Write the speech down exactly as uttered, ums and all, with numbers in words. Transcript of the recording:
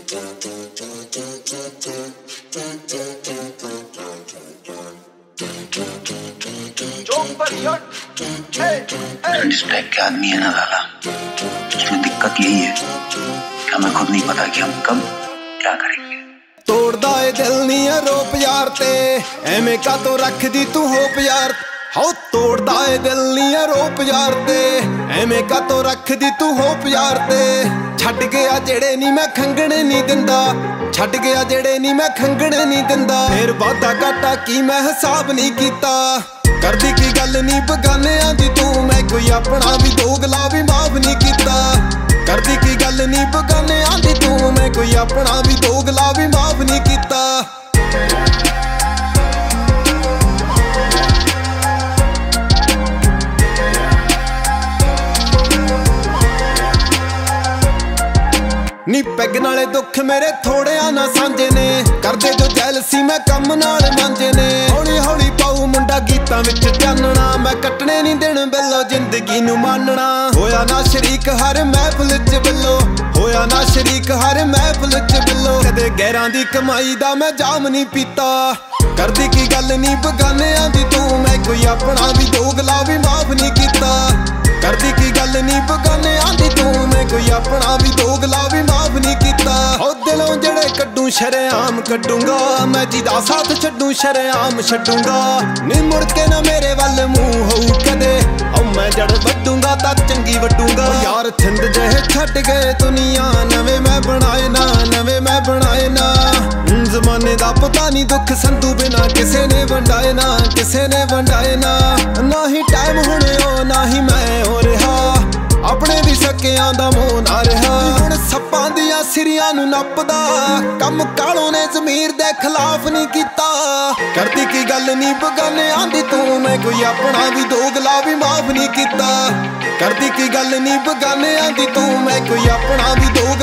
जिस टाइप के आदमी है ना लाला, उसमें दिक्कत यही है कि हमें खुद नहीं पता कि हम कब क्या करेंगे। तोड़दा ए दिल नी आरोप यार ते, एवें का तो रख दी तू होप यार। हो तोड़दा ए दिल नी आरोप यार ते, एवें का तो रख दी तू होप यार ते। छड्ड गया जेड़े नी मैं खंगणे नहीं दिंदा, छड्ड गया जेड़े नी मैं खंगणे नहीं दिंदा। फिर वादा घाटा की मैं हिसाब नहीं कीता, करदी की गल नी बगानियां दी तू। मैं कोई अपना भी दोगला भी माफ नहीं कीता, करदी की गल नी बगानियां दी तू। मैं कोई अपना भी दोगला भी माफ नहीं कीता। नी पैग नाले दुख मेरे थोड़े ना सांझे ने, करदे जो जैलसी मैं कम नाल मांझे ने। हौली हौली पाऊ मुंडा गीतां विच चानना, मैं कटने नहीं देण बिल्लो जिंदगी नू मानना। होया ना शरीक हर महफिल च बिल्लो, होया ना शरीक हर महफिल च बिल्लो। कदे गैरां दी कमाई दा मैं जाम नहीं पीता, करदी की गल नी बगानियां दी तू। मैं कोई अपना भी दोगला भी माफ नहीं कीता, करदी की गल नी बगानियां दी तू। मैं कोई अपना भी दोगला भी माफ नहीं कीता। ओ दिलों जड़े कड्डू शरेआम कड्डूंगा, मैं जिदा साथ छड्डू शरेआम छड्डूंगा। नी मुड़ के ना मेरे वल मुंह होऊ कदे, ओ मैं जड़ वड्डूंगा तां चंगी वड्डूंगा। यार थिंद जहे छड्ड गए दुनिया, नवे मैं बनाए ना, नवे मैं बनाए ना। जमाने दा पता नहीं दुख संधू बिना किसे ने वंडाए ना, किसे ने वंडाए ना। ना ही टाइम हुणे ओ ना ही मैं हो रहा, अपने भी सकियां दा मोह ना रहा। हुण सप्पां दियां सिरियां नू नपदा, कम कालों ने ज़मीर दे खिलाफ नहीं कीता। करदी की गल नी बगानियां दी तू। मैं कोई अपना भी दोगला भी माफ नहीं कीता, करदी की गल नी बगानियां दी तू। मैं कोई अपना भी दोगला